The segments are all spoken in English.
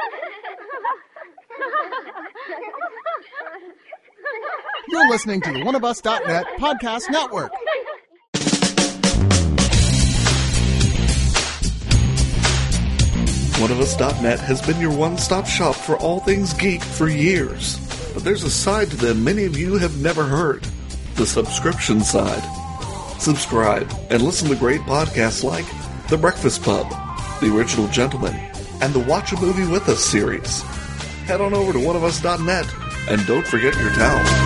You're listening to the oneofus.net podcast network. OneOfUs.net has been your one-stop shop for all things geek for years. But there's a side to them many of you have never heard. The subscription side. Subscribe and listen to great podcasts like The Breakfast Pub, The Original Gentleman, and the Watch a Movie With Us series. Head on over to oneofus.net and don't forget your towel.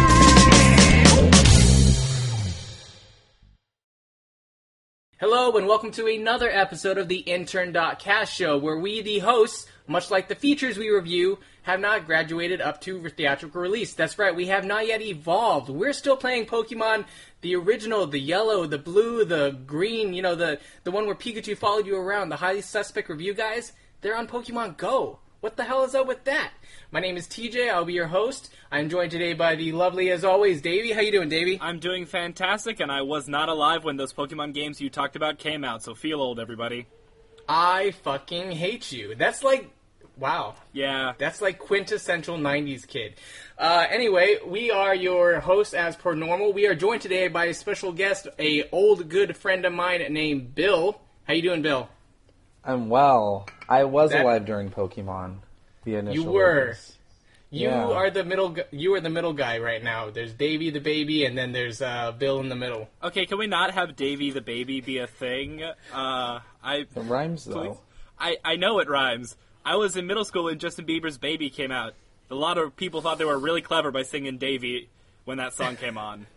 Hello and welcome to another episode of the Intern.cast show, where we, the hosts, much like the features we review, have not graduated up to theatrical release. That's right, we have not yet evolved. We're still playing Pokemon, the original, the yellow, the blue, the green, you know, the one where Pikachu followed you around, the highly suspect review guys. They're on Pokemon Go. What the hell is up with that? My name is TJ, I'll be your host. I'm joined today by the lovely, as always, Davey. How you doing, Davey? I'm doing fantastic, and I was not alive when those Pokemon games you talked about came out, so feel old, everybody. I fucking hate you. That's like, wow. Yeah. That's like quintessential 90s kid. Anyway, we are your hosts as per normal. We are joined today by a special guest, a old good friend of mine named Bill. How you doing, Bill? I'm well. I was alive during Pokemon. The initial You were. release. You are the middle. You are the middle guy right now. There's Davey the baby, and then there's Bill in the middle. Okay, can we not have Davey the baby be a thing? It rhymes, though. I know it rhymes. I was in middle school when Justin Bieber's Baby came out. A lot of people thought they were really clever by singing Davey when that song came on.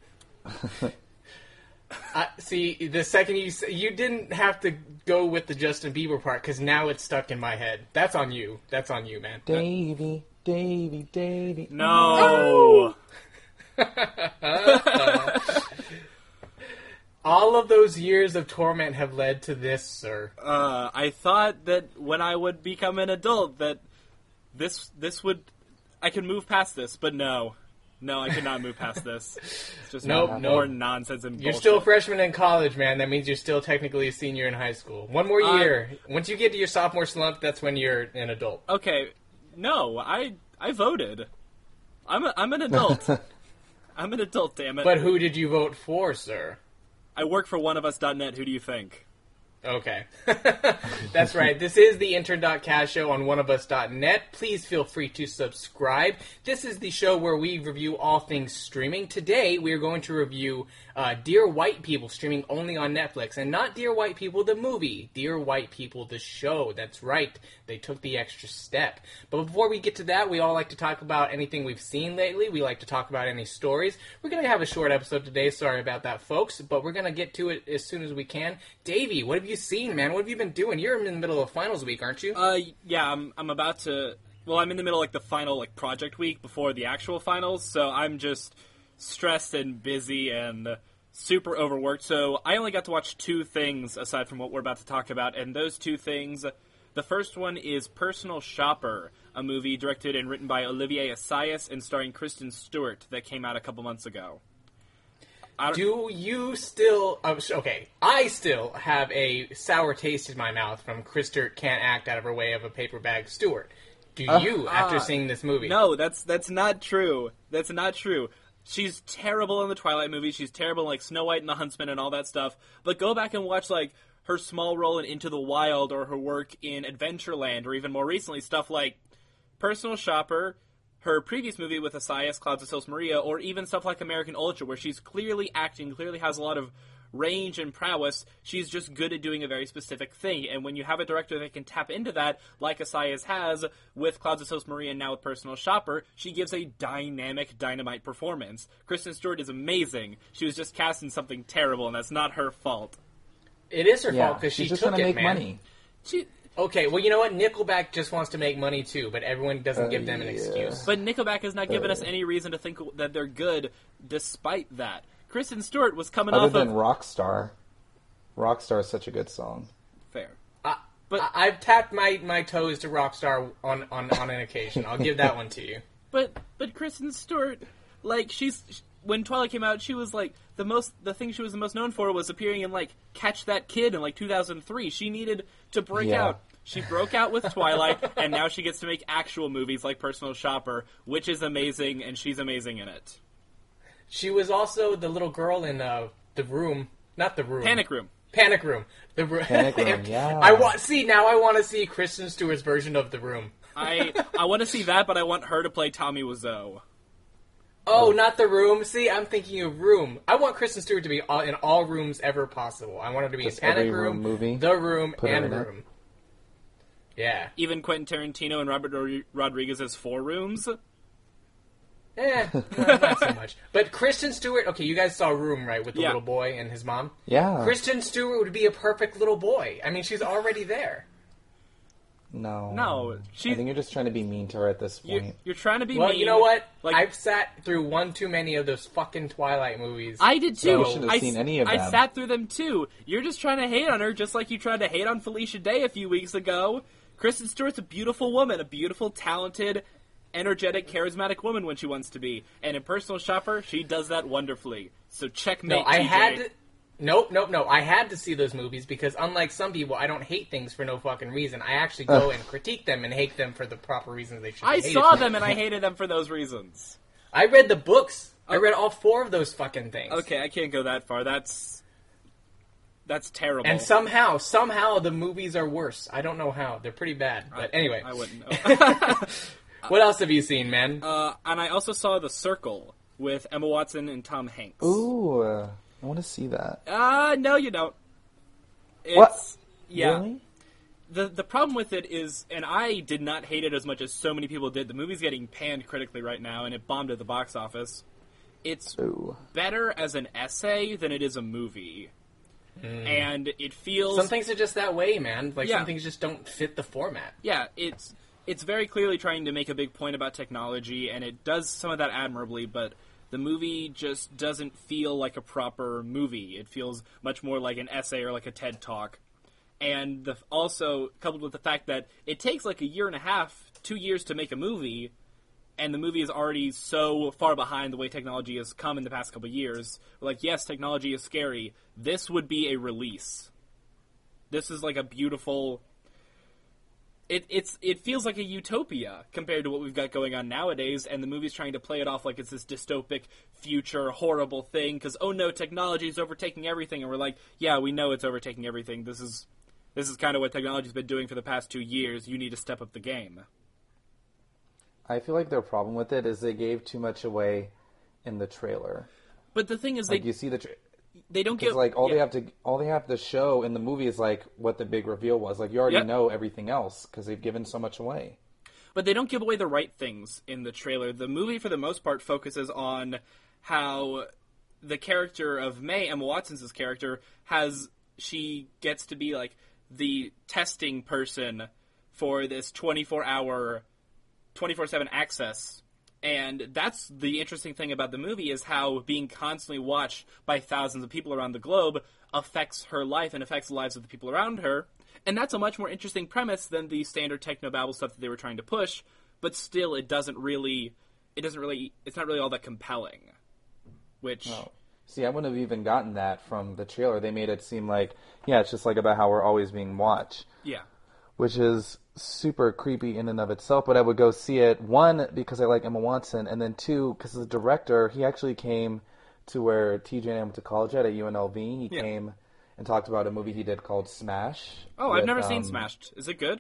See, the second you didn't have to go with the Justin Bieber part, because now it's stuck in my head. That's on you. That's on you, man. Davey, Davey, Davey. No! All of those years of torment have led to this, sir. I thought that when I would become an adult that this would... I could move past this, but no. No, I could not move past this. It's just more nonsense and bullshit. You're still a freshman in college, man. That means you're still technically a senior in high school. One more year. Once you get to your sophomore slump, that's when you're an adult. Okay, no, I voted. I'm an adult. I'm an adult, damn it. But who did you vote for, sir? I work for oneofus.net. Who do you think? Okay. That's right. This is the Intern.cast show on oneofus.net. Please feel free to subscribe. This is the show where we review all things streaming. Today, we are going to review Dear White People, streaming only on Netflix. And not Dear White People, the movie. Dear White People, the show. That's right. They took the extra step. But before we get to that, we all like to talk about anything we've seen lately. We like to talk about any stories. We're going to have a short episode today. Sorry about that, folks. But we're going to get to it as soon as we can. Davey, what have you seen, man? What have you been doing? You're in the middle of finals week, aren't you? Yeah, I'm about to... Well, I'm in the middle of, the final, project week before the actual finals, so I'm just stressed and busy and super overworked. So I only got to watch two things aside from what we're about to talk about, and those two things... The first one is Personal Shopper, a movie directed and written by Olivier Assayas and starring Kristen Stewart that came out a couple months ago. Do you still... okay, I still have a sour taste in my mouth from Kristen can't act out of her way of a paper bag Stewart. Do you, after seeing this movie? No, that's not true. That's not true. She's terrible in the Twilight movie. She's terrible in, Snow White and the Huntsman and all that stuff. But go back and watch, her small role in Into the Wild or her work in Adventureland, or even more recently, stuff like Personal Shopper, her previous movie with Assayas, Clouds of Sils Maria, or even stuff like American Ultra, where she's clearly acting, clearly has a lot of range and prowess. She's just good at doing a very specific thing, and when you have a director that can tap into that, like Assayas has with Clouds of Sils Maria and now with Personal Shopper, she gives a dynamic, dynamite performance. Kristen Stewart is amazing. She was just cast in something terrible, and that's not her fault. It is her fault, because she just took want to it, make man. money. Okay, well, you know what? Nickelback just wants to make money, too, but everyone doesn't give them an excuse. But Nickelback has not given us any reason to think that they're good, despite that. Kristen Stewart was coming off of... Other than Rockstar. Rockstar is such a good song. Fair. But I've tapped my toes to Rockstar on an occasion. I'll give that one to you. But Kristen Stewart, when Twilight came out, she was the thing she was the most known for was appearing in Catch That Kid in 2003. She needed to break out. She broke out with Twilight, and now she gets to make actual movies like Personal Shopper, which is amazing, and she's amazing in it. She was also the little girl in The Room. Not The Room. Panic Room. Panic Room. Panic Room, yeah. I want to see Kristen Stewart's version of The Room. I want to see that, but I want her to play Tommy Wiseau. Oh, not The Room. See, I'm thinking of Room. I want Kristen Stewart to be in all rooms ever possible. I want her to be Just in Panic every Room, movie. The Room, Put her and in it. Room. Yeah. Even Quentin Tarantino and Robert Rodriguez as 4 Rooms. Not so much. But Kristen Stewart, okay, you guys saw Room, right, with the Yeah. little boy and his mom? Yeah. Kristen Stewart would be a perfect little boy. I mean, she's already there. No, I think you're just trying to be mean to her at this point. You're trying to be Well, mean. you know what? Like, I've sat through one too many of those fucking Twilight movies. I did too. You shouldn't have seen any of I them. sat through them too. You're just trying to hate on her, just like you tried to hate on Felicia Day a few weeks ago. Kristen Stewart's a beautiful woman, a beautiful, talented, energetic, charismatic woman when she wants to be. And in Personal Shopper, she does that wonderfully. So checkmate. No, I TJ. had to... Nope. I had to see those movies because unlike some people, I don't hate things for no fucking reason. I actually go and critique them and hate them for the proper reasons they should be I hated saw for. them and I hated them for those reasons. I read the books. I read all 4 of those fucking things. Okay, I can't go that far. That's terrible. And somehow the movies are worse. I don't know how. They're pretty bad. But anyway. I wouldn't know. What else have you seen, man? And I also saw The Circle with Emma Watson and Tom Hanks. Ooh, I want to see that. No, you don't. What? Yeah. Really? The problem with it is, and I did not hate it as much as so many people did, the movie's getting panned critically right now, and it bombed at the box office. It's Ooh. better as an essay than it is a movie. And it feels... Some things are just that way, man. Like, Yeah. some things just don't fit the format. Yeah, it's very clearly trying to make a big point about technology, and it does some of that admirably, but the movie just doesn't feel like a proper movie. It feels much more like an essay or like a TED Talk. And also, coupled with the fact that it takes like 1.5 years, 2 years to make a movie, and the movie is already so far behind the way technology has come in the past couple of years. Like, yes, technology is scary. This would be a release. This is like a beautiful... It feels like a utopia compared to what we've got going on nowadays, and the movie's trying to play it off like it's this dystopic future horrible thing, because, oh no, technology is overtaking everything, and we're like, yeah, we know it's overtaking everything. This is kind of what technology's been doing for the past 2 years. You need to step up the game. I feel like their problem with it is they gave too much away in the trailer. But the thing is, Like you see the they don't give... like all yeah. they have to show in the movie is like what the big reveal was. Like you already Yep. know everything else because they've given so much away. But they don't give away the right things in the trailer. The movie, for the most part, focuses on how the character of May, Emma Watson's character, she gets to be like the testing person for this 24-7 access. And that's the interesting thing about the movie, is how being constantly watched by thousands of people around the globe affects her life and affects the lives of the people around her. And that's a much more interesting premise than the standard technobabble stuff that they were trying to push, but still it's not really all that compelling. Which... Oh. See, I wouldn't have even gotten that from the trailer. They made it seem like, yeah, it's just like about how we're always being watched. Yeah. Which is super creepy in and of itself, but I would go see it, one, because I like Emma Watson, and then two, because the director, he actually came to where TJ and I went to college at UNLV. He came and talked about a movie he did called Smash. Oh, I've never seen Smashed. Is it good?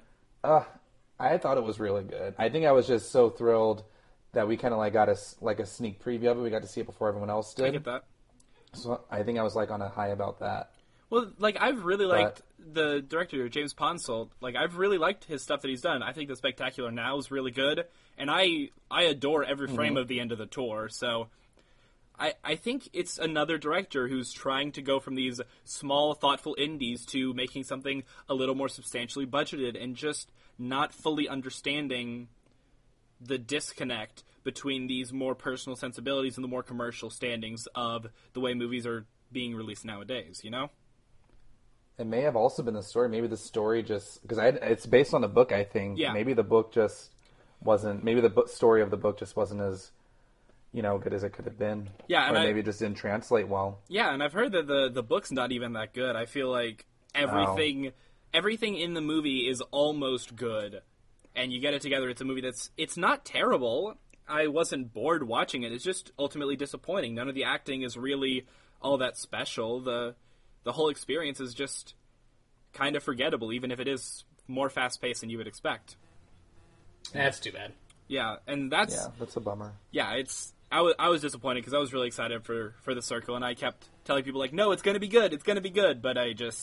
I thought it was really good. I think I was just so thrilled that we kind of like got a sneak preview of it. We got to see it before everyone else did. I get that. So I think I was like on a high about that. Well, like, I've really liked the director, James Ponsoldt. Like, I've really liked his stuff that he's done. I think The Spectacular Now is really good, and I adore every frame of the end of the tour, so I think it's another director who's trying to go from these small, thoughtful indies to making something a little more substantially budgeted, and just not fully understanding the disconnect between these more personal sensibilities and the more commercial standings of the way movies are being released nowadays, you know? It may have also been the story. Maybe the story just... Because it's based on a book, I think. Yeah. Maybe the book just wasn't... Maybe the story of the book just wasn't as, good as it could have been. Yeah, and or maybe it just didn't translate well. Yeah, and I've heard that the book's not even that good. I feel like everything everything in the movie is almost good, and you get it together. It's a movie it's not terrible. I wasn't bored watching it. It's just ultimately disappointing. None of the acting is really all that special. The whole experience is just kind of forgettable, even if it is more fast-paced than you would expect. That's too bad. Yeah, and that's a bummer. Yeah, I was disappointed because I was really excited for The Circle, and I kept telling people, like, no, it's going to be good, but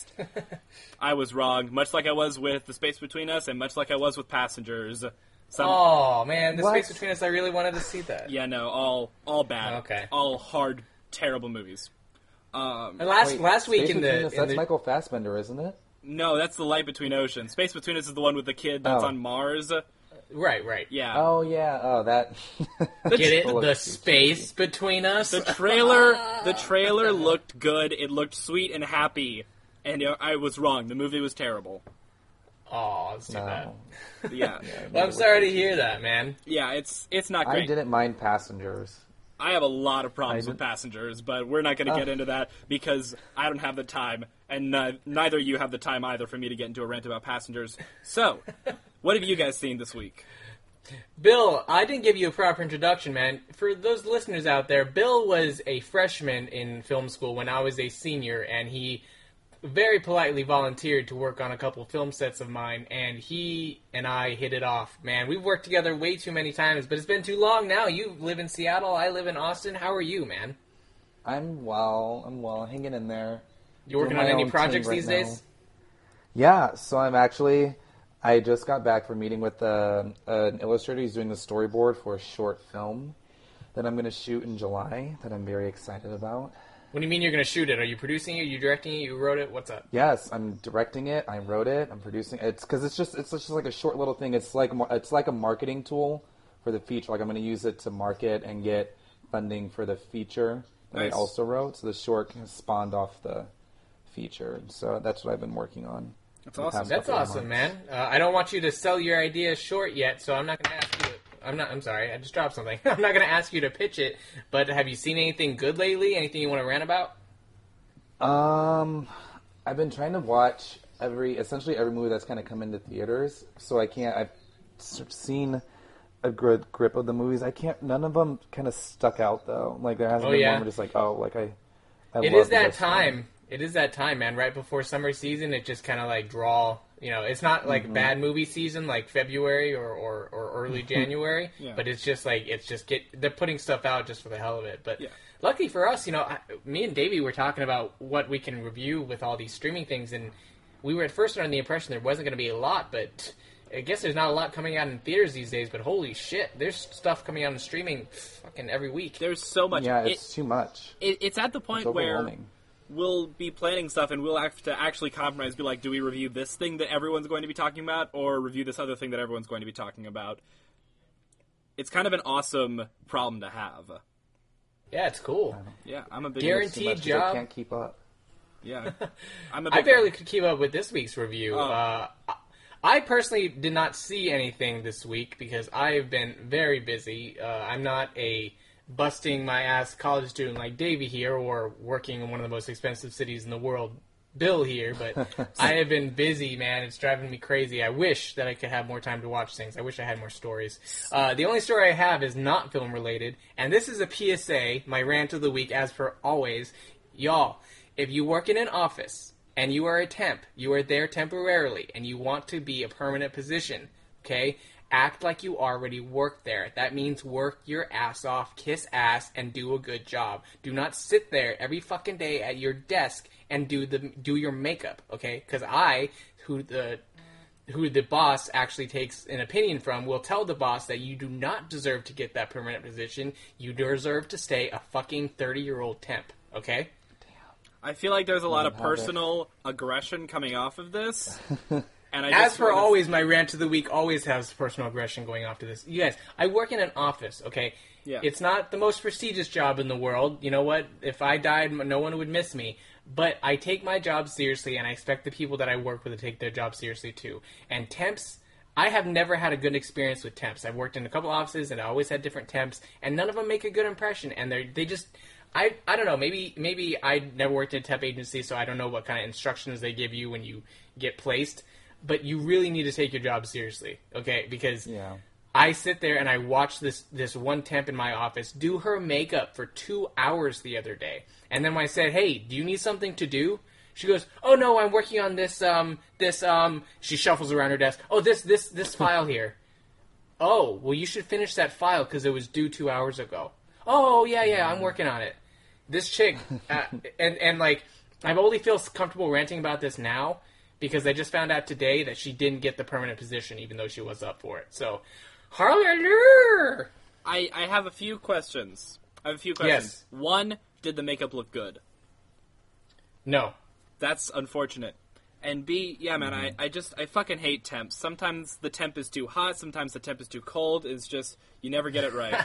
I was wrong, much like I was with The Space Between Us, and much like I was with Passengers. Oh, man, The Space Between Us, I really wanted to see that. Yeah, no, all bad. Okay. All hard, terrible movies. Last week in the... That's Michael Fassbender, isn't it? No, that's The Light Between Oceans. Space Between Us is the one with the kid that's on Mars. Right. Yeah. Oh, yeah. Oh, that... Get it? The Space Between Us? The trailer looked good. It looked sweet and happy. And I was wrong. The movie was terrible. Oh, that's too bad. Yeah. Well, I'm sorry to hear that, man. Yeah, it's not great. I didn't mind Passengers. I have a lot of problems with Passengers, but we're not going to get into that because I don't have the time, and neither of you have the time either for me to get into a rant about Passengers. So, what have you guys seen this week? Bill, I didn't give you a proper introduction, man. For those listeners out there, Bill was a freshman in film school when I was a senior, and he very politely volunteered to work on a couple of film sets of mine, and he and I hit it off. Man, we've worked together way too many times, but it's been too long now. You live in Seattle, I live in Austin. How are you, man? I'm well, hanging in there. You working on any projects these days? Yeah, so I just got back from meeting with an illustrator. He's doing the storyboard for a short film that I'm going to shoot in July that I'm very excited about. What do you mean you're going to shoot it? Are you producing it? You directing it? You wrote it? What's up? Yes, I'm directing it. I wrote it. I'm producing it. It's because it's just like a short little thing. It's like a marketing tool for the feature. Like I'm going to use it to market and get funding for the feature that I also wrote. So the short kind of spawned off the feature. So that's what I've been working on. That's awesome. That's awesome, man. I don't want you to sell your idea short yet, so I'm not going to ask you. I'm sorry, I just dropped something. I'm not going to ask you to pitch it, but have you seen anything good lately? Anything you want to rant about? I've been trying to watch essentially every movie that's kind of come into theaters, so I've seen a good grip of the movies. None of them kind of stuck out, though. Like, there hasn't been one where just like, It is that time. It is that time, man. Right before summer season, it just kind of like it's not like bad movie season like February or early January, but it's just like they're putting stuff out just for the hell of it. But luckily for us, me and Davey were talking about what we can review with all these streaming things, and we were at first under the impression there wasn't going to be a lot, but I guess there's not a lot coming out in theaters these days. But holy shit, there's stuff coming out in streaming fucking every week. There's so much. Yeah, it's too much. It's at the point where we'll be planning stuff and we'll have to actually compromise, be like, do we review this thing that everyone's going to be talking about or review this other thing that everyone's going to be talking about? It's kind of an awesome problem to have. Yeah, it's cool. Yeah, I'm a big guaranteed job. I can't keep up. Yeah. I barely could keep up with this week's review. I personally did not see anything this week because I've been very busy. I'm not a busting my ass college student like Davey here, or working in one of the most expensive cities in the world, Bill here, but I have been busy, man. It's driving me crazy. I wish that I could have more time to watch things. I wish I had more stories. The only story I have is not film related, and this is a PSA, my rant of the week, as per always. Y'all, if you work in an office and you are a temp, you are there temporarily, and you want to be a permanent position, okay? Act like you already work there. That means work your ass off, kiss ass, and do a good job. Do not sit there every fucking day at your desk and do your makeup, okay? Because who the boss actually takes an opinion from, will tell the boss that you do not deserve to get that permanent position. You deserve to stay a fucking 30-year-old temp, okay? I feel like there's a lot of personal aggression coming off of this. And as per always, my rant of the week always has personal aggression going off to this. You guys, I work in an office, okay? Yeah. It's not the most prestigious job in the world. You know what? If I died, no one would miss me. But I take my job seriously, and I expect the people that I work with to take their job seriously, too. And temps, I have never had a good experience with temps. I've worked in a couple offices, and I always had different temps, and none of them make a good impression. And they just... I don't know. Maybe I never worked in a temp agency, so I don't know what kind of instructions they give you when you get placed. But you really need to take your job seriously, okay? Because I sit there and I watch this one temp in my office do her makeup for 2 hours the other day. And then when I said, hey, do you need something to do? She goes, oh, no, I'm working on this, she shuffles around her desk. Oh, this file here. Oh, well, you should finish that file because it was due 2 hours ago. Oh, yeah, I'm working on it. This chick, and like, I only feel comfortable ranting about this now because I just found out today that she didn't get the permanent position even though she was up for it. So, hallelujah! I have a few questions. Yes. One, did the makeup look good? No. That's unfortunate. And B, yeah, man, I fucking hate temps. Sometimes the temp is too hot, sometimes the temp is too cold. It's just, you never get it right.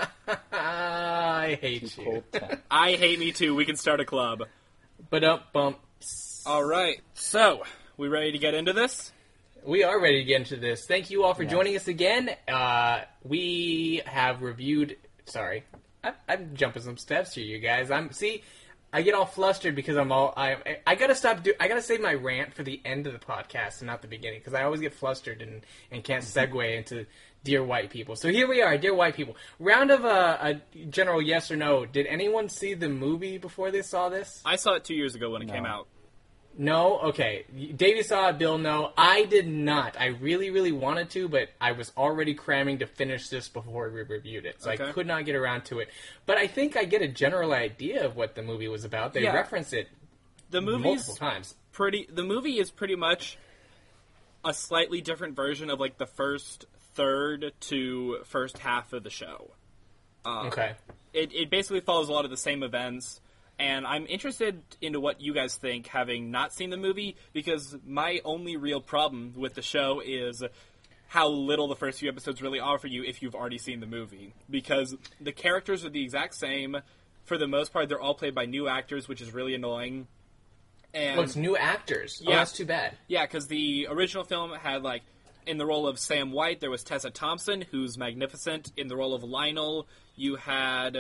I hate you. Cold temp. I hate me too. We can start a club. Bump. All right. So, we ready to get into this? We are ready to get into this. Thank you all for joining us again. We have reviewed... Sorry. I'm jumping some steps here, you guys. I get all flustered because I gotta save my rant for the end of the podcast and not the beginning because I always get flustered and can't segue into Dear White People. So here we are, Dear White People. Round of a general yes or no. Did anyone see the movie before they saw this? I saw it 2 years ago when it came out. No? Okay. Davey saw it, Bill, no. I did not. I really, really wanted to, but I was already cramming to finish this before we reviewed it, so I could not get around to it. But I think I get a general idea of what the movie was about. They reference it multiple times. The movie is pretty much a slightly different version of, like, the first third to first half of the show. Okay. It basically follows a lot of the same events. And I'm interested into what you guys think, having not seen the movie, because my only real problem with the show is how little the first few episodes really offer you if you've already seen the movie. Because the characters are the exact same. For the most part, they're all played by new actors, which is really annoying. And it's new actors. Yeah. Oh, that's too bad. Yeah, because the original film had, like, in the role of Sam White, there was Tessa Thompson, who's magnificent. In the role of Lionel, you had...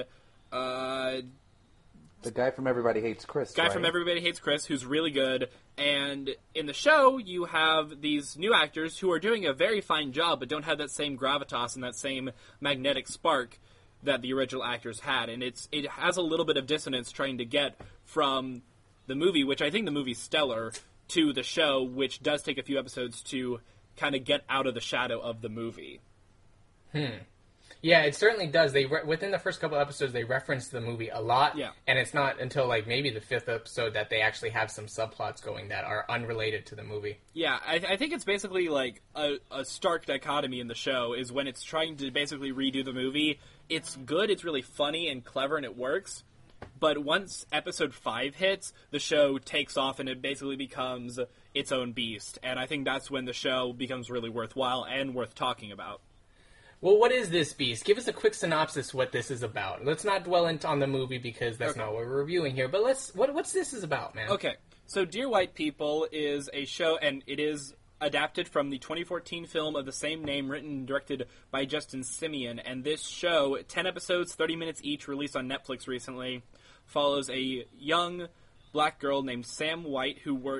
The guy from Everybody Hates Chris, from Everybody Hates Chris, who's really good. And in the show, you have these new actors who are doing a very fine job, but don't have that same gravitas and that same magnetic spark that the original actors had. And it has a little bit of dissonance trying to get from the movie, which I think the movie's stellar, to the show, which does take a few episodes to kind of get out of the shadow of the movie. Yeah, it certainly does. Within the first couple episodes, they reference the movie a lot. Yeah. And it's not until, like, maybe the fifth episode that they actually have some subplots going that are unrelated to the movie. Yeah, I think it's basically, like, a stark dichotomy in the show is when it's trying to basically redo the movie. It's good, it's really funny and clever, and it works. But once episode 5 hits, the show takes off and it basically becomes its own beast. And I think that's when the show becomes really worthwhile and worth talking about. Well, what is this beast? Give us a quick synopsis what this is about. Let's not dwell on the movie because that's not what we're reviewing here. But what's this is about, man? Okay, so Dear White People is a show, and it is adapted from the 2014 film of the same name, written and directed by Justin Simien. And this show, 10 episodes, 30 minutes each, released on Netflix recently, follows a young black girl named Sam White who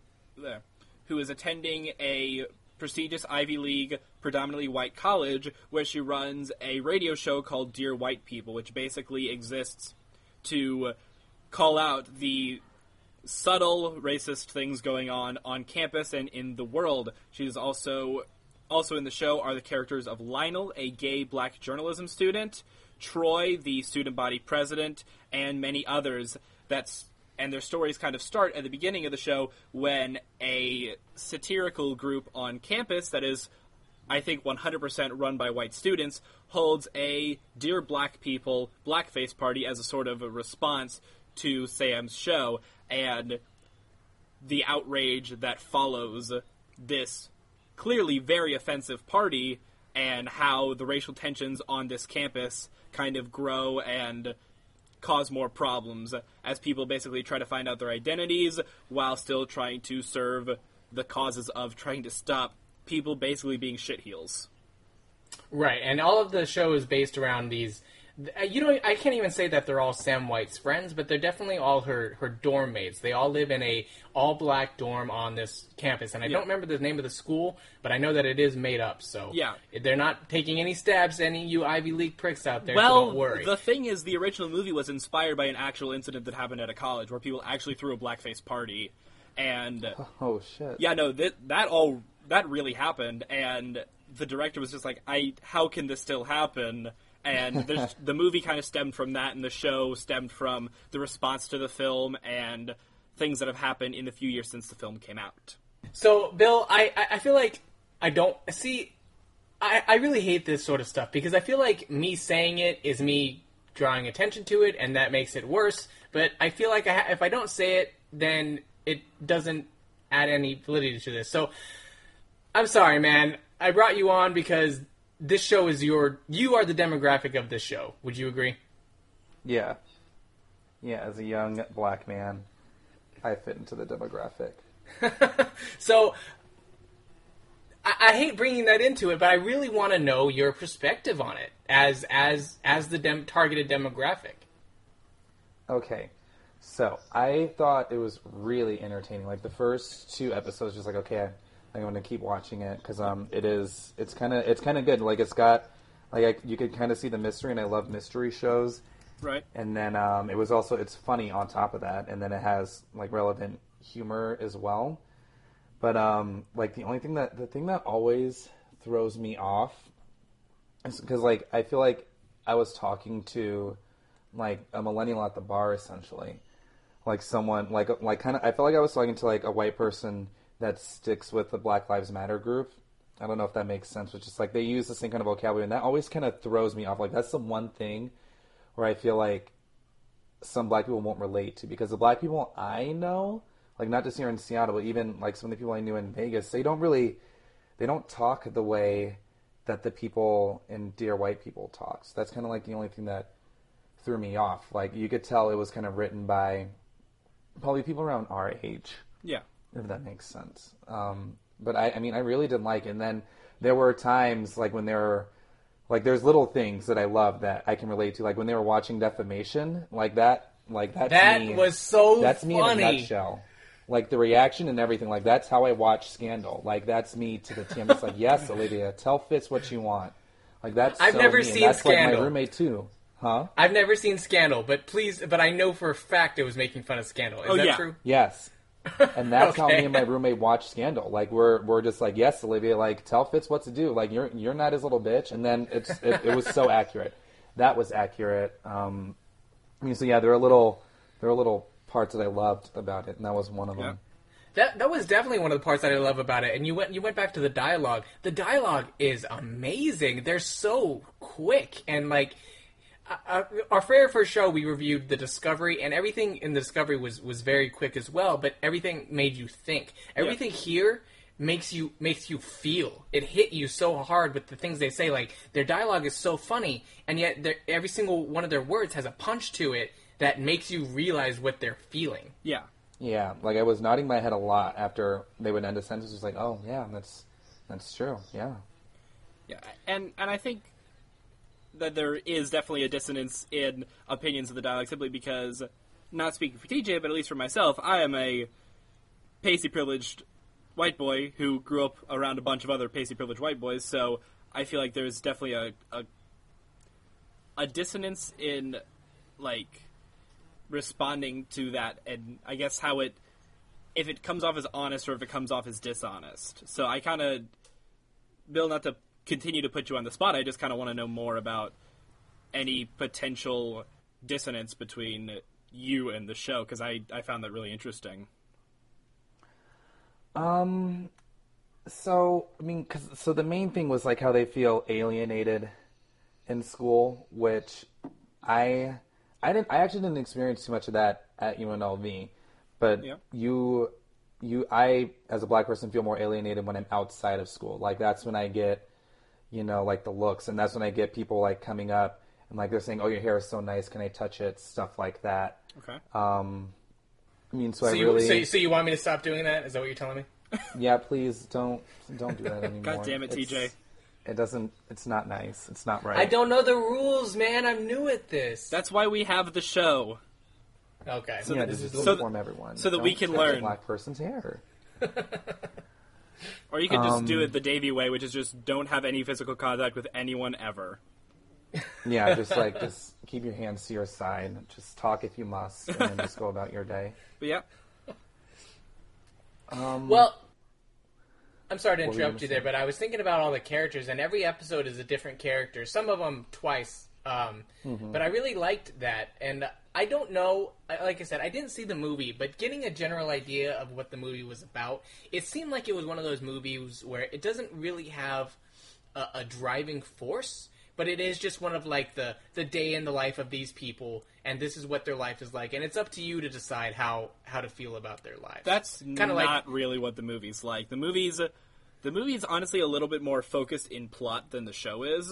is attending a prestigious Ivy League, predominantly white college, where she runs a radio show called Dear White People, which basically exists to call out the subtle racist things going on campus and in the world. She's also in the show are the characters of Lionel, a gay black journalism student, Troy, the student body president, and many others. And their stories kind of start at the beginning of the show when a satirical group on campus that is, I think, 100% run by white students holds a Dear Black People blackface party as a sort of a response to Sam's show, and the outrage that follows this clearly very offensive party and how the racial tensions on this campus kind of grow and cause more problems as people basically try to find out their identities while still trying to serve the causes of trying to stop people basically being shitheels. Right, and all of the show is based around these I can't even say that they're all Sam White's friends, but they're definitely all her dorm mates. They all live in a all-black dorm on this campus, and I don't remember the name of the school, but I know that it is made up, so they're not taking any stabs at any of you Ivy League pricks out there, so don't worry. The thing is, the original movie was inspired by an actual incident that happened at a college, where people actually threw a blackface party, and... Oh, shit. Yeah, no, that really happened, and the director was just like, how can this still happen? And the movie kind of stemmed from that, and the show stemmed from the response to the film and things that have happened in the few years since the film came out. So, Bill, I feel like I don't... See, I really hate this sort of stuff, because I feel like me saying it is me drawing attention to it, and that makes it worse. But I feel like if I don't say it, then it doesn't add any validity to this. So, I'm sorry, man. I brought you on because... this show is you are the demographic of this show. Would you agree? Yeah. Yeah, as a young black man, I fit into the demographic. So, I hate bringing that into it, but I really want to know your perspective on it as the targeted demographic. Okay. So, I thought it was really entertaining. Like, the first 2 episodes, just like, okay, I'm going to keep watching it because it's kind of good. Like, it's got, like, you could kind of see the mystery, and I love mystery shows. Right. And then it's funny on top of that, and then it has like relevant humor as well. But like the thing that always throws me off is because, like, I feel like I was talking to like a millennial at the bar, essentially, like someone like kind of, I felt like I was talking to like a white person that sticks with the Black Lives Matter group. I don't know if that makes sense, but just like they use the same kind of vocabulary, and that always kind of throws me off. Like, that's the one thing where I feel like some black people won't relate to, because the black people I know, like not just here in Seattle, but even like some of the people I knew in Vegas, they don't talk the way that the people in Dear White People talk. So that's kind of like the only thing that threw me off. Like, you could tell it was kind of written by probably people around our age. Yeah. If that makes sense. But I mean, I really didn't like it. And then there were times like when there's little things that I love that I can relate to. Like when they were watching Defamation, that's me. Was so that's funny. Me in a nutshell. Like the reaction and everything. Like, that's how I watch Scandal. Like, that's me to the T. I'm just like, yes, Olivia, tell Fitz what you want. Like, that's I've so never me. seen And that's Scandal. like my roommate too. Huh? I've never seen Scandal, but I know for a fact it was making fun of Scandal. Is that true? Yes. And that's how Okay. me and my roommate watch Scandal. Like, we're just like, yes, Olivia, like, tell Fitz what to do. Like, you're not his little bitch. And then it was so accurate. That was accurate. I mean, so yeah, there are little parts that I loved about it, and that was one of them. That was definitely one of the parts that I love about it. And you went back to the dialogue. The dialogue is amazing. They're so quick, and like our very first show, we reviewed The Discovery, and everything in The Discovery was very quick as well. But everything made you think. Everything here makes you feel. It hit you so hard with the things they say. Like, their dialogue is so funny, and yet every single one of their words has a punch to it that makes you realize what they're feeling. Yeah. Yeah, like I was nodding my head a lot after they would end a sentence. Just like, oh yeah, that's true. Yeah. Yeah, and I think that there is definitely a dissonance in opinions of the dialogue, simply because, not speaking for TJ, but at least for myself, I am a pasty privileged white boy who grew up around a bunch of other pasty privileged white boys. So I feel like there's definitely a dissonance in like responding to that, and I guess if it comes off as honest or if it comes off as dishonest. So I kind of, Bill, not to continue to put you on the spot, I just kind of want to know more about any potential dissonance between you and the show, because I found that really interesting. So I mean, so the main thing was like how they feel alienated in school, which I actually didn't experience too much of that at UNLV, but I, as a black person, feel more alienated when I'm outside of school. Like, that's when I get, like the looks, and that's when I get people like coming up and like they're saying, "Oh, your hair is so nice. Can I touch it?" Stuff like that. Okay. I mean, so you want me to stop doing that? Is that what you're telling me? Yeah, please don't do that anymore. God damn it, TJ. It's not nice. It's not right. I don't know the rules, man. I'm new at this. That's why we have the show. Okay. So yeah, just inform everyone. So that we can touch learn. a black person's hair. Or you can just do it the Davey way, which is just don't have any physical contact with anyone ever. Yeah, just keep your hands to your side. Just talk if you must, and then just go about your day. But yeah. Well, I'm sorry to What were you interrupt you gonna there, but I was thinking about all the characters, and every episode is a different character. Some of them twice. But I really liked that, and I don't know, like I said, I didn't see the movie, but getting a general idea of what the movie was about, it seemed like it was one of those movies where it doesn't really have a driving force, but it is just one of, like, the day in the life of these people, and this is what their life is like, and it's up to you to decide how to feel about their lives. That's Kinda not really what the movie's like. The movie's honestly a little bit more focused in plot than the show is.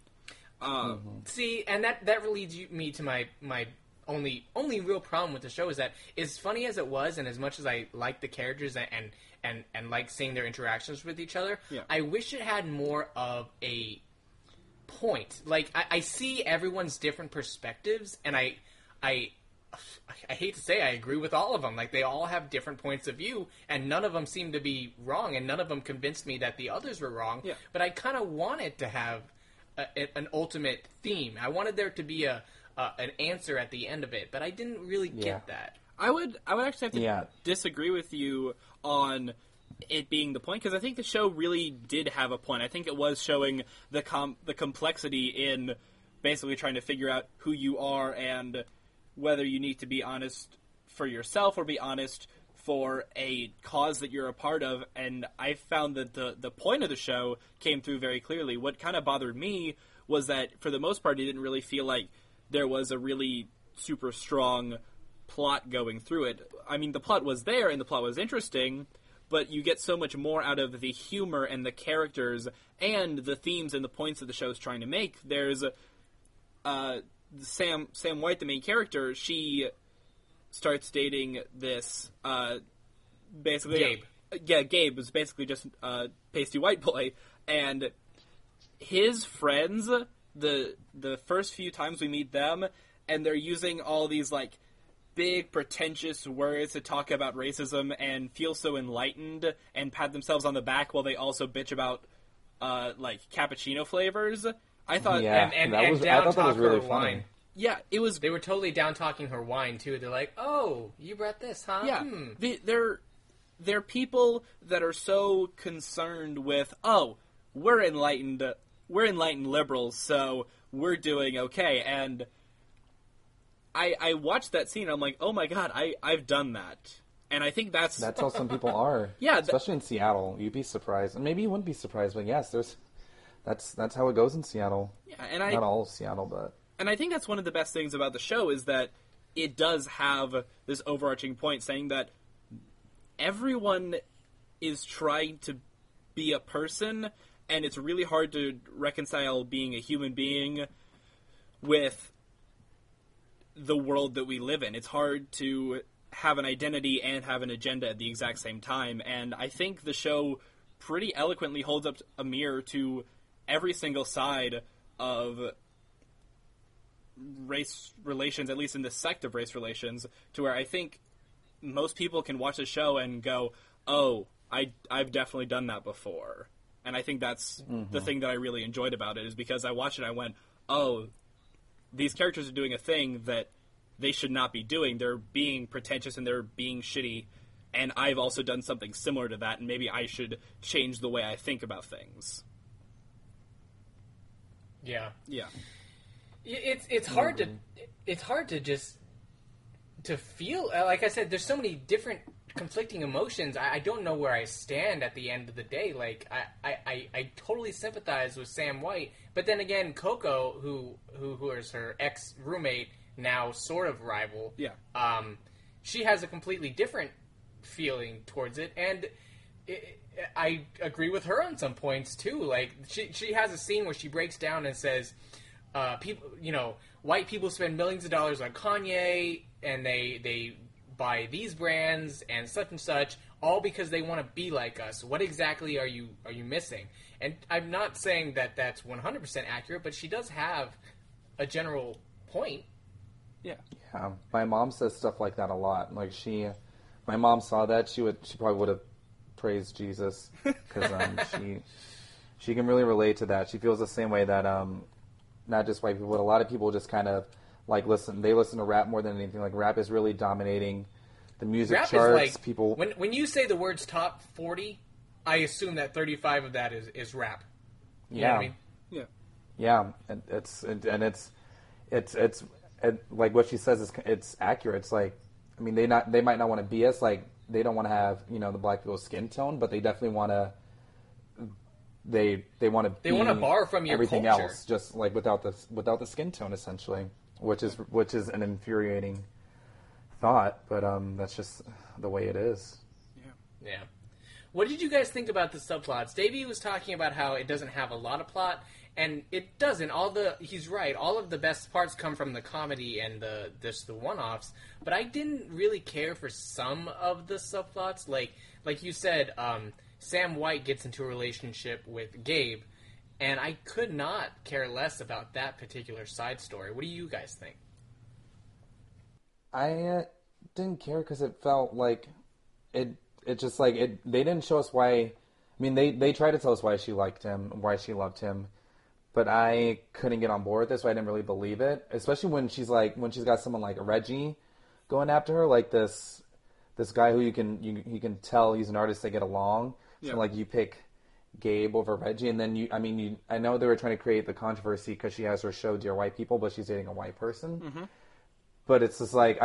See, and that leads me to my only real problem with the show is that as funny as it was, and as much as I like the characters and like seeing their interactions with each other, Yeah. I wish it had more of a point. Like I see everyone's different perspectives, and I hate to say I agree with all of them. Like they all have different points of view, and none of them seem to be wrong, and none of them convinced me that the others were wrong. Yeah. But I kind of wanted to have an ultimate theme. I wanted there to be an answer at the end of it, but I didn't really get that. I would actually have to Yeah. disagree with you on it being the point, because I think the show really did have a point. I think it was showing the complexity in basically trying to figure out who you are and whether you need to be honest for yourself or be honest for a cause that you're a part of, and I found that the point of the show came through very clearly. What kind of bothered me was that, for the most part, it didn't really feel like there was a really super strong plot going through it. I mean, the plot was there, and the plot was interesting, but you get so much more out of the humor and the characters and the themes and the points that the show is trying to make. There's Sam White, the main character, she starts dating this, basically... Gabe. Yeah, Gabe was basically just a pasty white boy, and his friends, the first few times we meet them, and they're using all these, like, big, pretentious words to talk about racism and feel so enlightened and pat themselves on the back while they also bitch about, like, cappuccino flavors. I thought... Yeah, And I thought down that was talk really her funny. wine. Yeah, it was... They were totally down talking her wine too. They're like, "Oh, you brought this, huh?" Yeah, they're people that are so concerned with, oh, we're enlightened liberals, so we're doing okay. And I watched that scene, and I'm like, oh my god, I've done that. And I think that's That's how some people are. Yeah, especially in Seattle. You'd be surprised, and maybe you wouldn't be surprised, but yes, that's how it goes in Seattle. yeah, and Not all of Seattle, but And I think that's one of the best things about the show is that it does have this overarching point saying that everyone is trying to be a person, and it's really hard to reconcile being a human being with the world that we live in. It's hard to have an identity and have an agenda at the exact same time, and I think the show pretty eloquently holds up a mirror to every single side of race relations, at least in this sect of race relations, to where I think most people can watch the show and go, oh, I've definitely done that before. And I think that's the thing that I really enjoyed about it, is because I watched it and I went, oh, these characters are doing a thing that they should not be doing. They're being pretentious and they're being shitty, and I've also done something similar to that, and maybe I should change the way I think about things. Yeah. Yeah. It's hard to just to feel, like I said, there's so many different conflicting emotions. I don't know where I stand at the end of the day. Like I totally sympathize with Sam White, but then again, Coco, who is her ex roommate, now sort of rival, she has a completely different feeling towards it, and I agree with her on some points too. Like she has a scene where she breaks down and says, people, white people spend millions of dollars on Kanye, and they buy these brands and such, all because they want to be like us. What exactly are you missing? And I'm not saying that that's 100% accurate, but she does have a general point. Yeah. Yeah, my mom says stuff like that a lot. Like my mom saw that, she probably would have praised Jesus because she can really relate to that. She feels the same way that not just white people, but a lot of people just kind of like listen to rap more than anything. Like rap is really dominating the music Rap charts. is like, People when you say the words top 40, I assume that 35 of that is rap. You know what I mean? Yeah. Yeah, and it's like what she says is it's accurate. It's like, I mean, they might not want to be us, like they don't want to have, you know, the black people's skin tone, but they definitely want to. They want to. They want to borrow from your everything culture. else, just like without the skin tone, essentially, which is an infuriating thought, but that's just the way it is. Yeah. What did you guys think about the subplots? Davey was talking about how it doesn't have a lot of plot, and it doesn't. He's right. All of the best parts come from the comedy and the one-offs. But I didn't really care for some of the subplots. Like you said, Sam White gets into a relationship with Gabe, and I could not care less about that particular side story. What do you guys think? I didn't care because it felt like it. It just like it. They didn't show us why. I mean, they tried to tell us why she liked him, why she loved him, but I couldn't get on board with this. So I didn't really believe it, especially when she's got someone like Reggie going after her, like this guy who you can tell he's an artist. They get along. Yeah. So like you pick Gabe over Reggie, and then I know they were trying to create the controversy because she has her show Dear White People, but she's dating a white person. Mm-hmm. But it's just like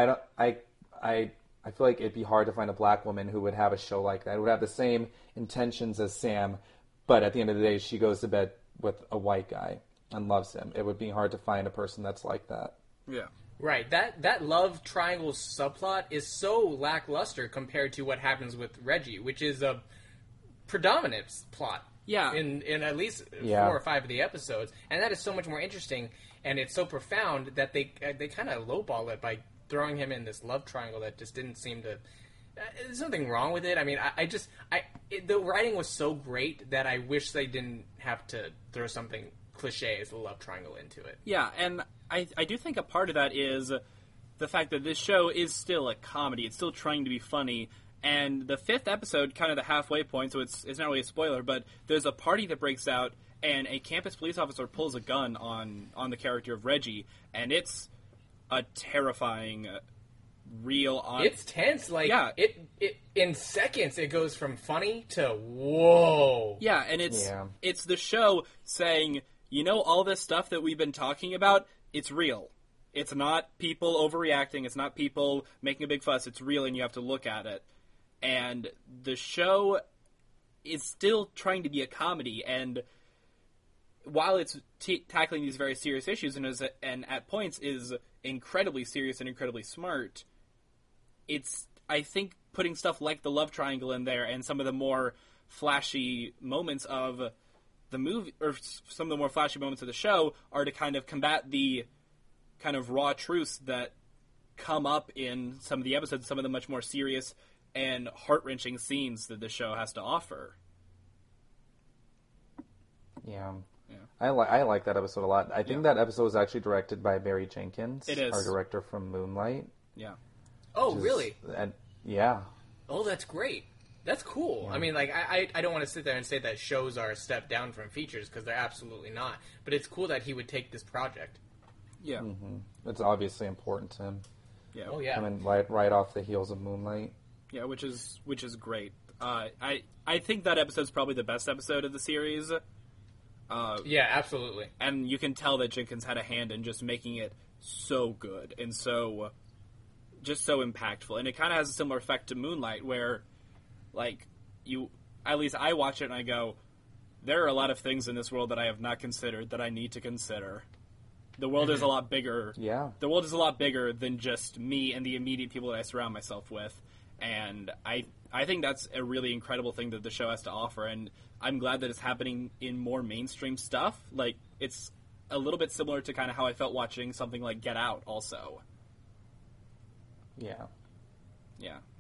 I feel like it'd be hard to find a black woman who would have a show like that. It would have the same intentions as Sam, but at the end of the day, she goes to bed with a white guy and loves him. It would be hard to find a person that's like that. Yeah. Right. That love triangle subplot is so lackluster compared to what happens with Reggie, which is a predominant plot. Yeah. In at least 4 or 5 of the episodes, and that is so much more interesting, and it's so profound that they kind of lowball it by throwing him in this love triangle that just didn't seem to. There's nothing wrong with it. I mean, the writing was so great that I wish they didn't have to throw something cliche as the love triangle into it. Yeah, and I do think a part of that is the fact that this show is still a comedy. It's still trying to be funny. And the 5th episode, kind of the halfway point, so it's not really a spoiler, but there's a party that breaks out, and a campus police officer pulls a gun on the character of Reggie, and it's a terrifying, real. It's tense. Like yeah. it in seconds it goes from funny to whoa. Yeah, and it's the show saying, you know, all this stuff that we've been talking about, it's real. It's not people overreacting. It's not people making a big fuss. It's real, and you have to look at it. And the show is still trying to be a comedy, and while it's tackling these very serious issues and at points is incredibly serious and incredibly smart, it's, I think, putting stuff like the love triangle in there and some of the more flashy moments of the movie, or some of the more flashy moments of the show, are to kind of combat the kind of raw truths that come up in some of the episodes, some of the much more serious and heart-wrenching scenes that the show has to offer. Yeah. I like that episode a lot. I think that episode was actually directed by Barry Jenkins, It is. our director from Moonlight. Yeah. Oh, really? Yeah. Oh, that's great. That's cool. Yeah. I mean, like, I don't want to sit there and say that shows are a step down from features, because they're absolutely not. But it's cool that he would take this project. Yeah. Mm-hmm. It's obviously important to him. Yeah. Oh, yeah. Coming right off the heels of Moonlight. Yeah, which is great. I think that episode's probably the best episode of the series. Yeah, absolutely. And you can tell that Jenkins had a hand in just making it so good and so impactful. And it kind of has a similar effect to Moonlight, where, like, at least I watch it and I go, there are a lot of things in this world that I have not considered that I need to consider. The world is a lot bigger. Yeah. The world is a lot bigger than just me and the immediate people that I surround myself with. And I think that's a really incredible thing that the show has to offer, and I'm glad that it's happening in more mainstream stuff. Like, it's a little bit similar to kind of how I felt watching something like Get Out also. Yeah. Yeah.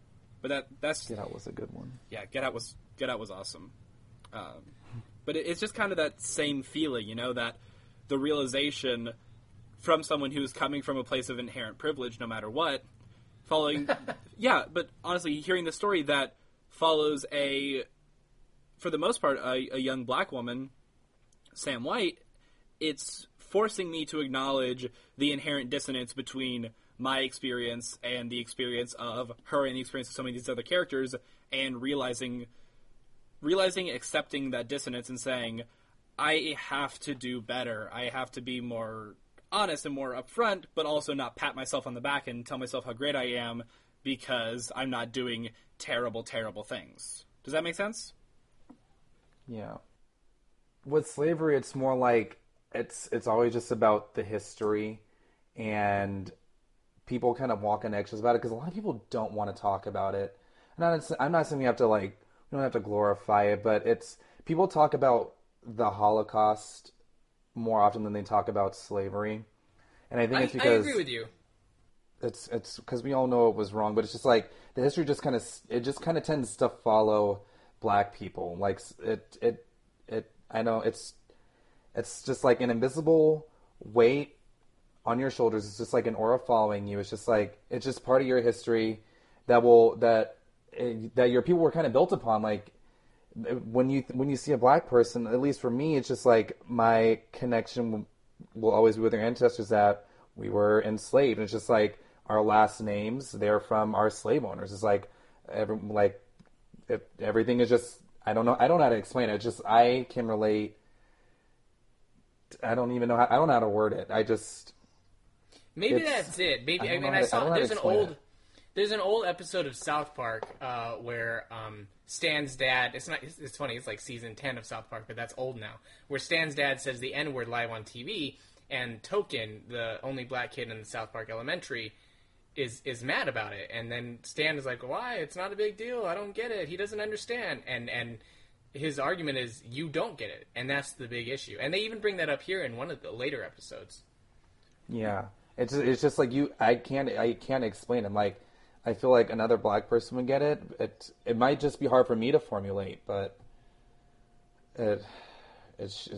But that's Get Out was a good one. yeah, Get Out was awesome. But it's just kind of that same feeling, that the realization from someone who's coming from a place of inherent privilege, no matter what, following, yeah. But honestly, hearing the story that follows for the most part, a young black woman, Sam White, it's forcing me to acknowledge the inherent dissonance between my experience and the experience of her and the experience of some of these other characters, and realizing, accepting that dissonance and saying, I have to do better. I have to be more honest and more upfront, but also not pat myself on the back and tell myself how great I am because I'm not doing terrible, terrible things. Does that make sense? Yeah. With slavery, it's more like it's always just about the history, and people kind of walk on eggshells about it because a lot of people don't want to talk about it. And I'm not saying we don't have to glorify it, but people talk about the Holocaust more often than they talk about slavery, and I think it's because I agree with you. It's because we all know it was wrong, but it's just like the history just kind of tends to follow black people. Like I know it's just like an invisible weight on your shoulders. It's just like an aura following you. It's just like it's just part of your history that your people were kind of built upon. Like when you see a black person, at least for me, it's just like my connection will always be with their ancestors that we were enslaved. And it's just like our last names, they're from our slave owners. It's like everything is just, I don't know how to explain it. It's just, I can relate. I don't know how to word it. Maybe that's it. Maybe there's an old episode of South Park where Stan's dad. It's funny. It's like season 10 of South Park, but that's old now. Where Stan's dad says the N-word live on TV, and Token, the only black kid in the South Park Elementary, is mad about it. And then Stan is like, "Why? It's not a big deal. I don't get it. He doesn't understand." And his argument is, you don't get it, and that's the big issue. And they even bring that up here in one of the later episodes. Yeah, it's just like I can't explain it. Like, I feel like another black person would get it. It might just be hard for me to formulate, but it's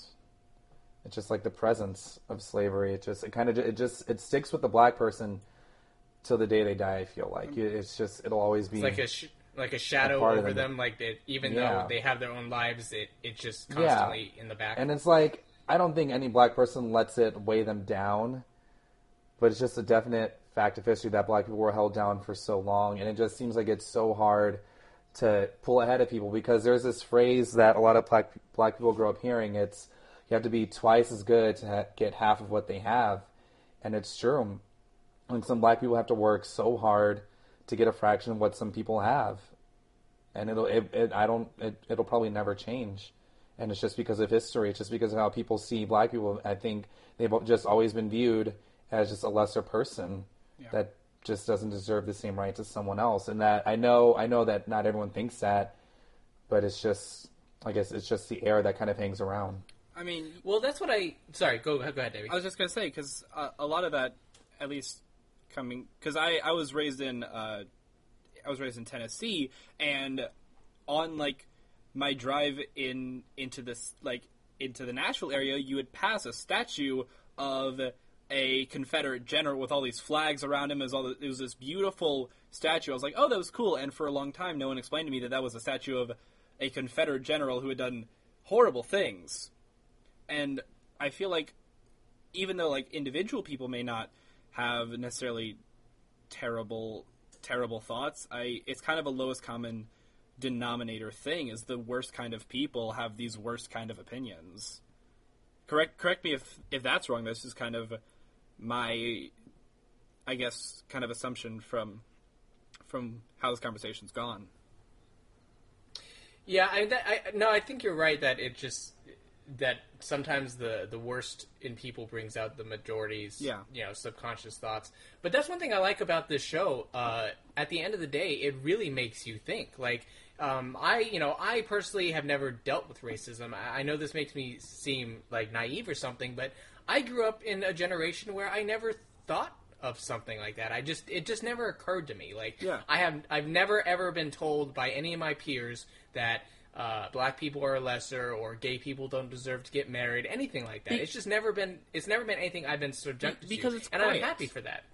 just like the presence of slavery. It sticks with the black person till the day they die. I feel like it'll always be like a shadow over them. Like even though they have their own lives, it's just constantly in the back. And it's like, I don't think any black person lets it weigh them down, but it's just a definite fact of history that black people were held down for so long, and it just seems like it's so hard to pull ahead of people because there's this phrase that a lot of black people grow up hearing. It's, you have to be twice as good to get half of what they have, and it's true. Like, some black people have to work so hard to get a fraction of what some people have, and it'll probably never change. And it's just because of history. It's just because of how people see black people. I think they've just always been viewed as just a lesser person that just doesn't deserve the same rights as someone else. And that I know that not everyone thinks that, but it's just, I guess it's just the air that kind of hangs around. I mean, well, that's what sorry, go ahead, David. I was just going to say, because a lot of that, at least because I was raised in Tennessee, and on like my drive into the Nashville area, you would pass a statue of a Confederate general with all these flags around him. It was this beautiful statue. I was like, oh, that was cool. And for a long time, no one explained to me that was a statue of a Confederate general who had done horrible things. And I feel like even though like individual people may not have necessarily terrible thoughts, it's kind of a lowest common denominator thing, is the worst kind of people have these worst kind of opinions. Correct me if that's wrong. This is kind of my, I guess, kind of assumption from how this conversation's gone. Yeah, I think you're right that that sometimes the worst in people brings out the majority's subconscious thoughts. But that's one thing I like about this show. At the end of the day, it really makes you think. Like, I personally have never dealt with racism. I know this makes me seem like naive or something, but I grew up in a generation where I never thought of something like that. It just never occurred to me. Like, Yeah. I've never ever been told by any of my peers that black people are lesser or gay people don't deserve to get married, anything like that. It's just never been anything I've been subjected because to, it's and quiet. I'm happy for that.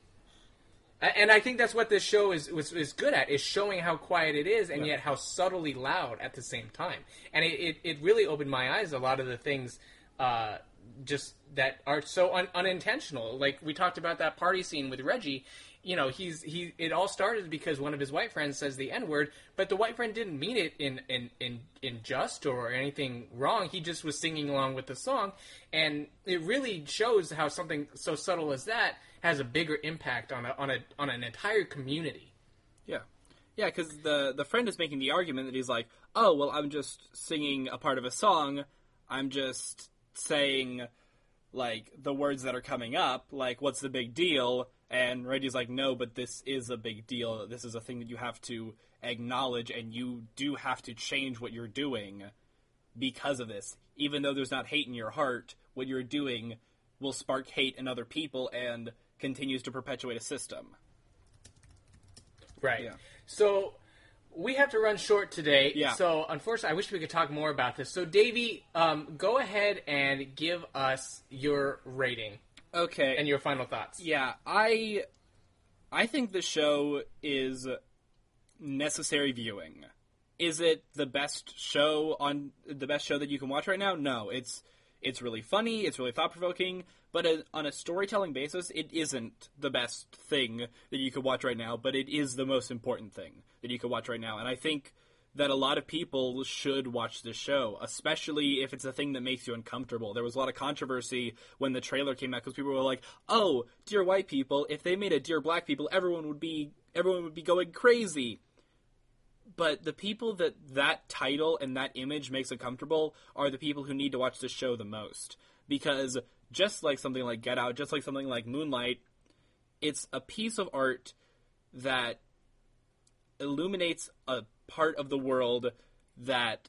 And I think that's what this show is good at, is showing how quiet it is and yet how subtly loud at the same time. And it really opened my eyes to a lot of the things just that are so unintentional. Like, we talked about that party scene with Reggie. You know, it all started because one of his white friends says the N-word, but the white friend didn't mean it in just or anything wrong. He just was singing along with the song, and it really shows how something so subtle as that has a bigger impact on an entire community. Yeah. Yeah, because the friend is making the argument that he's like, oh, well, I'm just singing a part of a song. I'm just saying, like, the words that are coming up. Like, what's the big deal? And Reggie's like, no, but this is a big deal. This is a thing that you have to acknowledge, and you do have to change what you're doing because of this. Even though there's not hate in your heart, what you're doing will spark hate in other people and continues to perpetuate a system. Right. Yeah. So we have to run short today. Yeah. So unfortunately, I wish we could talk more about this. So Davey, go ahead and give us your rating Okay. and your final thoughts. Yeah, I think the show is necessary viewing. Is it the best show that you can watch right now? No, it's really funny, it's really thought-provoking, but on a storytelling basis, it isn't the best thing that you could watch right now, but it is the most important thing that you could watch right now. And I think that a lot of people should watch this show, especially if it's a thing that makes you uncomfortable. There was a lot of controversy when the trailer came out because people were like, "Oh, dear white people, if they made a dear black people, everyone would be going crazy." But the people that title and that image makes uncomfortable are the people who need to watch this show the most. Because just like something like Get Out, just like something like Moonlight, it's a piece of art that illuminates a part of the world that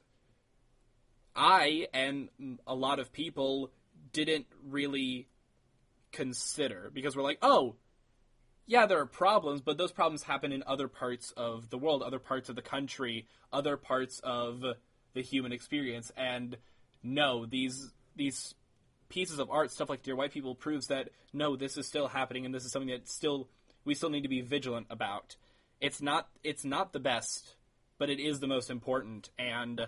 I and a lot of people didn't really consider. Because we're like, oh, yeah, there are problems, but those problems happen in other parts of the world, other parts of the country, other parts of the human experience. And no, these pieces of art, stuff like Dear White People, proves that no, this is still happening, and this is something that we still need to be vigilant about. It's not the best, but it is the most important. And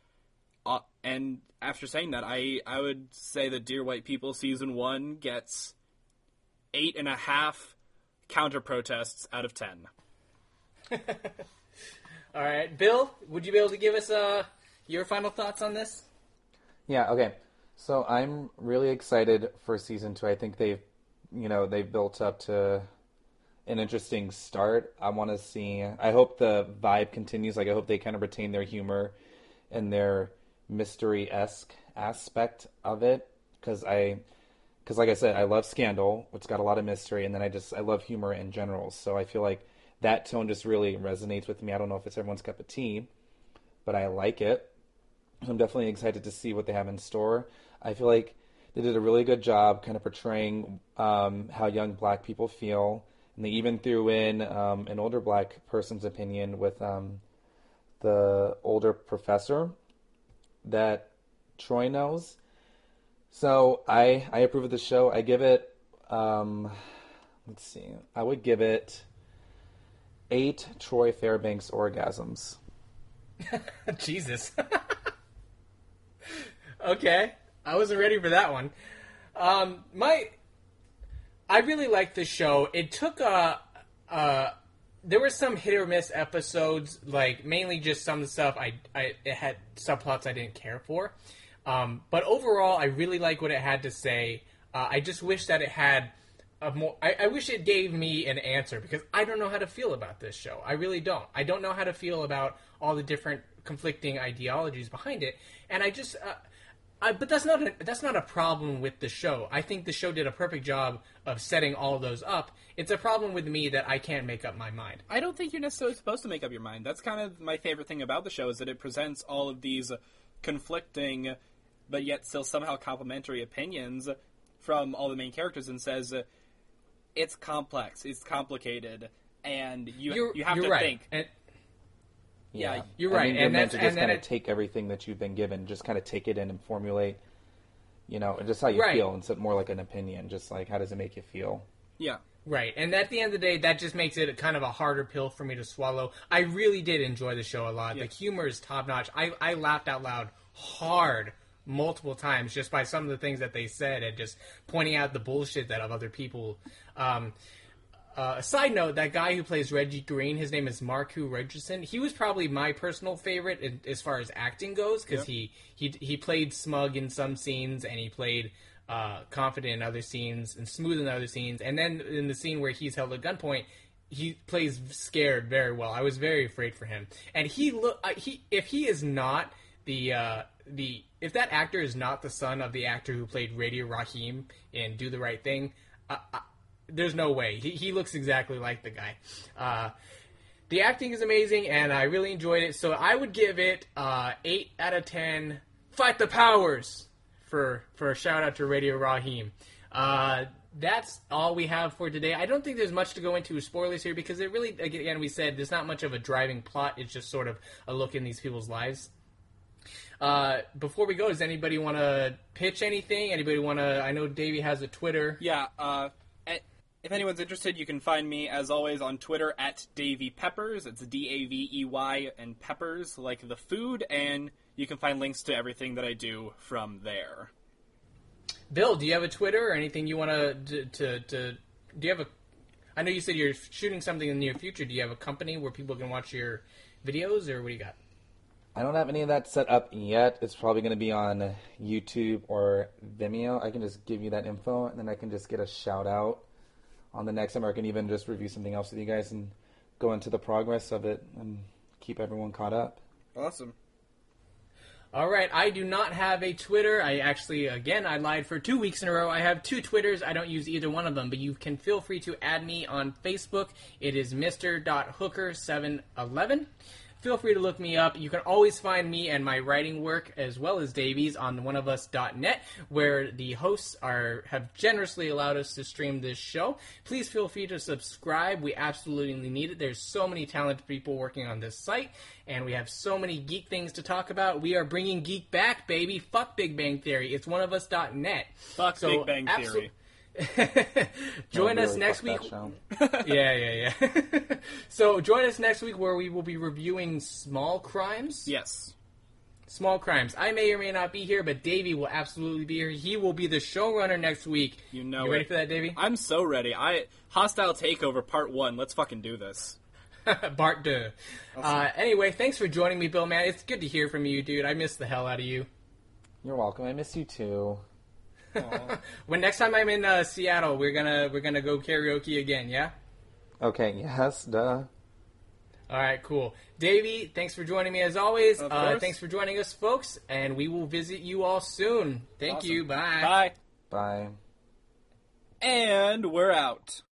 after saying that, I would say that Dear White People Season 1 gets 8.5 counter-protests out of 10. All right. Bill, would you be able to give us your final thoughts on this? Yeah, okay. So I'm really excited for Season 2. I think they've built up to an interesting start. I hope the vibe continues. Like, I hope they kind of retain their humor and their mystery-esque aspect of it. Because like I said, I love Scandal, which got a lot of mystery, and then I love humor in general. So I feel like that tone just really resonates with me. I don't know if it's everyone's cup of tea, but I like it. I'm definitely excited to see what they have in store. I feel like they did a really good job kind of portraying how young black people feel. And they even threw in an older black person's opinion with the older professor that Troy knows. So I approve of the show. I give it, let's see, I would give it 8 Troy Fairbanks orgasms. Jesus. Okay. I wasn't ready for that one. I really liked this show. It took there were some hit or miss episodes, like mainly just some stuff it had subplots I didn't care for. But overall, I really like what it had to say. I just wish that it had I wish it gave me an answer, because I don't know how to feel about this show. I really don't. I don't know how to feel about all the different conflicting ideologies behind it, and I just. But that's not a problem with the show. I think the show did a perfect job of setting all those up. It's a problem with me that I can't make up my mind. I don't think you're necessarily supposed to make up your mind. That's kind of my favorite thing about the show, is that it presents all of these conflicting, but yet still somehow complementary opinions from all the main characters, and says, it's complex, it's complicated, and you have you're to right. think. And, Yeah, you're right. I mean, you're And meant that's to just and then kind of take everything that you've been given, just kind of take it in and formulate, just how you Right. feel instead more like an opinion. Just like, how does it make you feel? yeah. Right, and at the end of the day, that just makes it kind of a harder pill for me to swallow. I really did enjoy the show a lot. Yeah. The humor is top notch. I laughed out loud hard multiple times just by some of the things that they said and just pointing out the bullshit that of other people. A side note, that guy who plays Reggie Green, his name is Marku Rogerson. He was probably my personal favorite as far as acting goes because he played smug in some scenes and he played confident in other scenes and smooth in other scenes. And then in the scene where he's held at gunpoint, he plays scared very well. I was very afraid for him. And if he is not if that actor is not the son of the actor who played Radio Raheem in Do the Right Thing, there's no way. He looks exactly like the guy. The acting is amazing, and I really enjoyed it. So I would give it 8 out of 10. Fight the powers for a shout out to Radio Raheem. That's all we have for today. I don't think there's much to go into with spoilers here because it really, again, we said there's not much of a driving plot. It's just sort of a look in these people's lives. Before we go, does anybody want to pitch anything? Anybody want to? I know Davey has a Twitter. Yeah, if anyone's interested, you can find me, as always, on Twitter at Davey Peppers. It's Davey and Peppers, like the food, and you can find links to everything that I do from there. Bill, do you have a Twitter or anything you want to do you have a... I know you said you're shooting something in the near future. Do you have a company where people can watch your videos, or what do you got? I don't have any of that set up yet. It's probably going to be on YouTube or Vimeo. I can just give you that info, and then I can just get a shout out on the next time, or I can even just review something else with you guys and go into the progress of it and keep everyone caught up. Awesome. All right, I do not have a Twitter. I actually, again, I lied for 2 weeks in a row. I have 2 Twitters. I don't use either one of them, but you can feel free to add me on Facebook. It is Mr.Hooker711. Feel free to look me up. You can always find me and my writing work as well as Davies on oneofus.net, where the hosts have generously allowed us to stream this show. Please feel free to subscribe. We absolutely need it. There's so many talented people working on this site, and we have so many geek things to talk about. We are bringing geek back, baby. Fuck Big Bang Theory. It's oneofus.net. Fuck Big Bang Theory. Join us next week. Yeah. So join us next week where we will be reviewing Small Crimes. Yes. Small Crimes. I may or may not be here, but Davey will absolutely be here. He will be the showrunner next week. You ready for that, Davey? I'm so ready. Hostile Takeover Part 1. Let's fucking do this. Part 2. Anyway, thanks for joining me, Bill, man. It's good to hear from you, dude. I miss the hell out of you. You're welcome. I miss you too. When next time I'm in Seattle, we're gonna go karaoke again, yeah? Okay, yes, duh. All right, cool. Davey, thanks for joining me as always. Of course. Thanks for joining us, folks, and we will visit you all soon. Thank Awesome. you. Bye. Bye. Bye. And we're out.